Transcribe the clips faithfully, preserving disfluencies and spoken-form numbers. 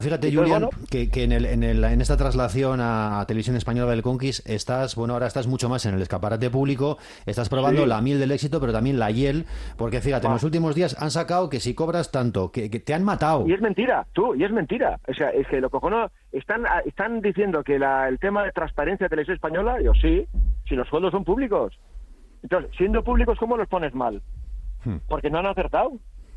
Fíjate, Entonces, Julián, bueno, que, que en, el, en, el, en esta traslación a, a Televisión Española del Conquist estás, bueno, ahora estás mucho más en el escaparate público, estás probando sí, la miel del éxito, pero también la hiel, porque fíjate, en los va. últimos días han sacado que si cobras tanto, que, que te han Y matado. es mentira, tú, y es mentira. O sea, es que lo cojono, están, están diciendo que la, el tema de transparencia de Televisión Española, yo sí, si los sueldos son públicos. Entonces, siendo públicos, ¿cómo los pones mal? Hmm. Porque no han acertado.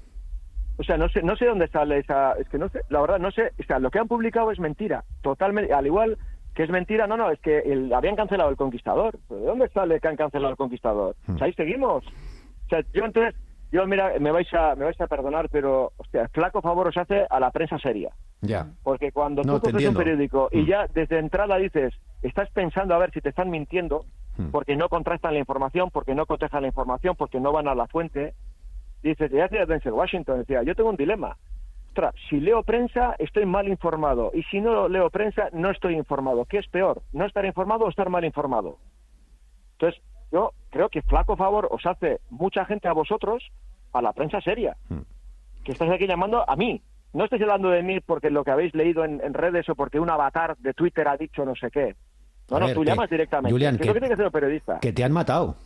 O sea, no sé, no sé dónde sale esa, es que no sé, la verdad, no sé, o sea, lo que han publicado es mentira, totalmente, al igual que es mentira, no, no, es que el, habían cancelado el Conquistador. ¿Pero ¿de dónde sale que han cancelado el Conquistador? Hmm. O sea, ahí seguimos. O sea, yo entonces, yo mira, me vais a, me vais a perdonar, pero, hostia, flaco favor os hace a la prensa seria. Ya. Porque cuando No, tú te coges un entiendo. periódico y Hmm. ya desde entrada dices, estás pensando a ver si te están mintiendo, Hmm. porque no contrastan la información, porque no cotejan la información, porque no van a la fuente, dices, ya decía Denzel Washington, decía, yo tengo un dilema. Ostras, si leo prensa, estoy mal informado. Y si no leo prensa, no estoy informado. ¿Qué es peor? ¿No estar informado o estar mal informado? Entonces, yo creo que flaco favor os hace mucha gente a vosotros, a la prensa seria, Hmm. que estáis aquí llamando a mí. No estáis hablando de mí porque lo que habéis leído en, en redes o porque un avatar de Twitter ha dicho no sé qué. No, A no, ver, tú que, llamas directamente. Julián, Que es lo que que, tiene que hacer un periodista. que te han matado.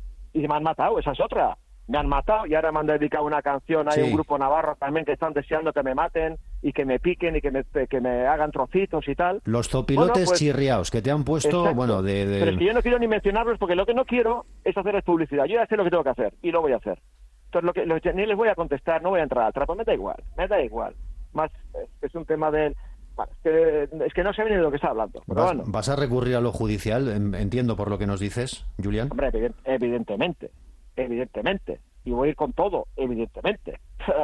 Y me han matado, esa es otra. Me han matado y ahora me han dedicado una canción. Hay Sí. un grupo navarro también que están deseando que me maten y que me piquen y que me, que me hagan trocitos y tal. Los Bueno, zopilotes pues, chirriaos que te han puesto, exacto. bueno, de... de- Pero es que yo no quiero ni mencionarlos porque lo que no quiero es hacerles publicidad. Yo ya sé lo que tengo que hacer y lo voy a hacer. Entonces, lo que, lo que- ni les voy a contestar, no voy a entrar al trapo, me da igual, me da igual. Más, es, es un tema del... Bueno, es, que, es que no sé ni de lo que está hablando. Pero ¿Vas, bueno, vas a recurrir a lo judicial? En- Entiendo por lo que nos dices, Julián. hombre, evident- evidentemente, evidentemente. Y voy a ir con todo, evidentemente.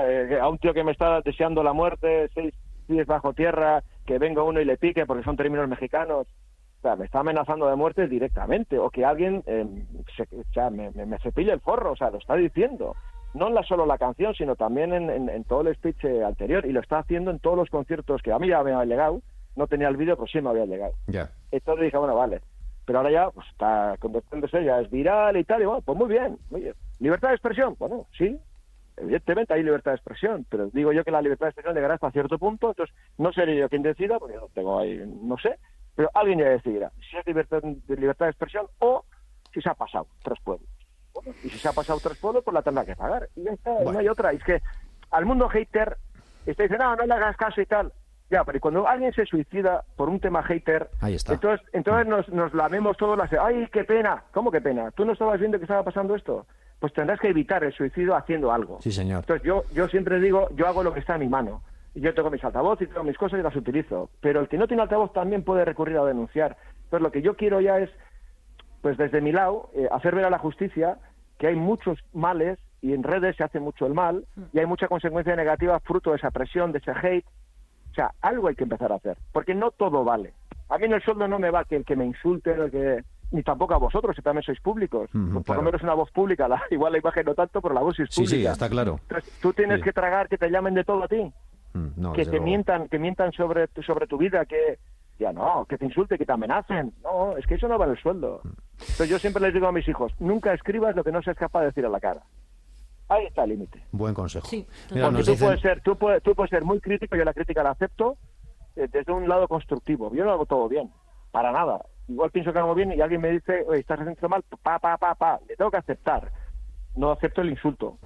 A un tío que me está deseando la muerte, seis pies bajo tierra, que venga uno y le pique porque son términos mexicanos. O sea, me está amenazando de muerte directamente. O que alguien eh, se, o sea, me, me, me cepille el forro, o sea, lo está diciendo. No en la, solo la canción, sino también en, en, en todo el speech eh, anterior. Y lo está haciendo en todos los conciertos que a mí ya me había llegado. No tenía el vídeo, pero sí me había llegado. Ya. Entonces dije, bueno, vale. Pero ahora ya pues, está convirtiéndose, ya es viral y tal. Y bueno, pues muy bien. Muy bien. ¿Libertad de expresión? Bueno, sí. Evidentemente hay libertad de expresión, pero digo yo que la libertad de expresión llegará hasta cierto punto, entonces no seré yo quien decida, porque no tengo ahí, no sé, pero alguien ya decidirá si es libertad de, libertad de expresión o si se ha pasado tres pueblos. Bueno, y si se ha pasado tres pueblos, pues la tendrá que pagar. Y ya está, Bueno. no hay otra. Y es que al mundo hater está diciendo, no, no le hagas caso y tal. Ya, pero cuando alguien se suicida por un tema hater, Ahí está. entonces, entonces nos, nos lamemos todos las... ¡Ay, qué pena! ¿Cómo qué pena? ¿Tú no estabas viendo que estaba pasando esto? Pues tendrás que evitar el suicidio haciendo algo. Sí, señor. Entonces yo, yo siempre digo, yo hago lo que está en mi mano. Y yo tengo mis altavoces y tengo mis cosas y las utilizo. Pero el que no tiene altavoz también puede recurrir a denunciar. Entonces lo que yo quiero ya es, pues desde mi lado, eh, hacer ver a la justicia que hay muchos males y en redes se hace mucho el mal y hay mucha consecuencia negativa fruto de esa presión, de ese hate. O sea, algo hay que empezar a hacer, porque no todo vale. A mí en el sueldo no me va que el que me insulte, el que... ni tampoco a vosotros, que también sois públicos. Ujú, Por claro. lo menos una voz pública, la, igual la imagen no tanto, pero la voz es Sí, pública. sí, está claro. Entonces, tú tienes Sí. que tragar que te llamen de todo a ti, Mm, no, que desde te luego. mientan, que mientan sobre tu, sobre tu vida, que ya no, que te insulte, que te amenacen. No, es que eso no vale el sueldo. Entonces yo siempre les digo a mis hijos, nunca escribas lo que no seas capaz de decir a la cara. Ahí está el límite. Buen consejo. Sí, Mira, Porque nos tú dicen... puedes ser, tú puedes, tú puedes ser muy crítico, yo la crítica la acepto eh, desde un lado constructivo. Yo no hago todo bien, para nada. Igual pienso que hago bien y alguien me dice, oye, estás haciendo mal, pa, pa, pa, pa. Le tengo que aceptar. No acepto el insulto.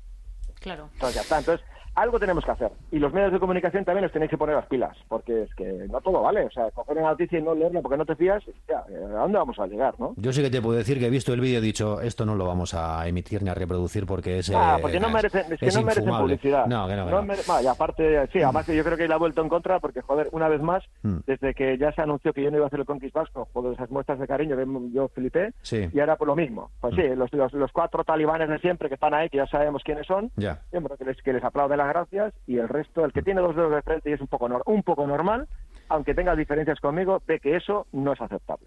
Claro. Entonces ya está. Entonces, algo tenemos que hacer. Y los medios de comunicación también los tenéis que poner las pilas, porque es que no todo vale. O sea, coger una noticia y no leerla porque no te fías, ya, ¿a dónde vamos a llegar, no? Yo sí que te puedo decir que he visto el vídeo y he dicho, esto no lo vamos a emitir ni a reproducir porque es... Ah, eh, porque no es- merecen, es que es no merecen infumable. publicidad. No, que no, que No no. mere- bah, y aparte, sí, además que yo creo que la ha vuelto en contra porque, joder, una vez más, Mm. desde que ya se anunció que yo no iba a hacer el Conquist Vasco, joder, esas muestras de cariño que yo flipé, Sí. y ahora por lo mismo. Pues Mm. sí, los, los, los cuatro talibanes de siempre que están ahí, que ya sabemos quiénes son, Ya. y, hombre, que les, que les aplaude las gracias, y el resto, el que tiene dos dedos de frente y es un poco, nor- un poco normal, aunque tenga diferencias conmigo, ve que eso no es aceptable.